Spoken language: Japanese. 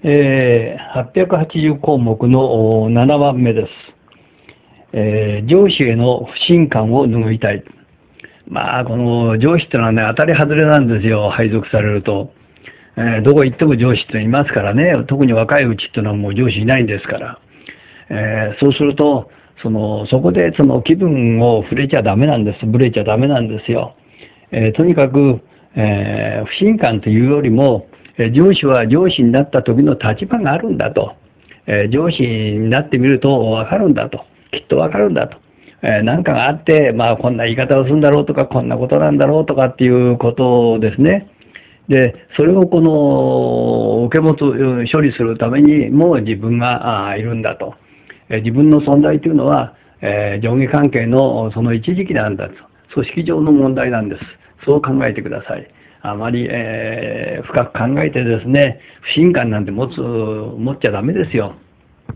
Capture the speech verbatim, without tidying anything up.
えー、はっぴゃくはちじゅう項目のななばんめです。えー、上司への不信感を拭いたい。まあ、この上司ってのはね、当たり外れなんですよ、配属されると。えー、どこ行っても上司っていますからね、特に若いうちっていうのはもう上司いないんですから。えー、そうすると、その、そこでその気分を触れちゃダメなんです。ぶれちゃダメなんですよ。えー、とにかく、えー、不信感というよりも、上司は上司になった時の立場があるんだと。えー、上司になってみると分かるんだと。きっと分かるんだと。えー、なんかがあって、まあこんな言い方をするんだろうとか、こんなことなんだろうとかっていうことですね。で、それをこの受け持つ、処理するためにも自分がいるんだと。えー、自分の存在というのは、えー、上下関係のその一時期なんだと。組織上の問題なんです。そう考えてください。あまり、えー、深く考えてですね、不信感なんて持つ、持っちゃダメですよ。